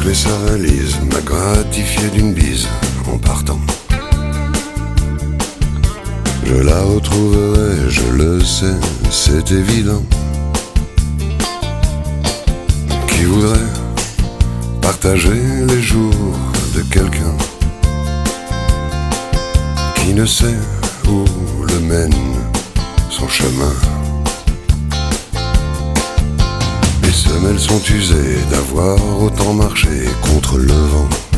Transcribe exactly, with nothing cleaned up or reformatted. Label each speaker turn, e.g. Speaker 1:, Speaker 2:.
Speaker 1: fait sa valise, m'a gratifié d'une bise en partant. Je la retrouverai, je le sais, c'est évident. Qui voudrait partager les jours de quelqu'un qui ne sait où le mène son chemin. Les semelles sont usées d'avoir autant marché contre le vent.